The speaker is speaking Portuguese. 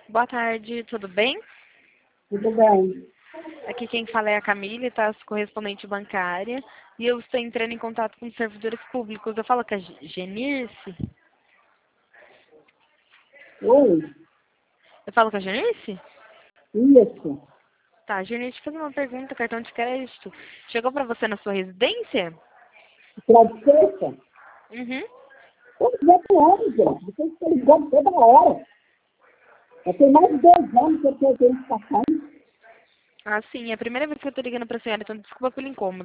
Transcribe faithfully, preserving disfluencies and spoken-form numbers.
Boa tarde, tudo bem? Tudo bem. Aqui quem fala é a Camille, tá? Sou correspondente bancária. E eu estou entrando em contato com os servidores públicos. Eu falo com a Ge- Genice? Oi, Eu falo com a Genice? isso. Tá, Genice, fazer uma pergunta, cartão de crédito. Chegou pra você na sua residência? Final de sexta? Uhum. Todos já anos, gente. Vocês estão ligando toda hora. Já tem mais de dois anos que eu tenho esse cartão. Ah, sim, é a primeira vez que eu tô ligando pra senhora, então desculpa pelo incômodo.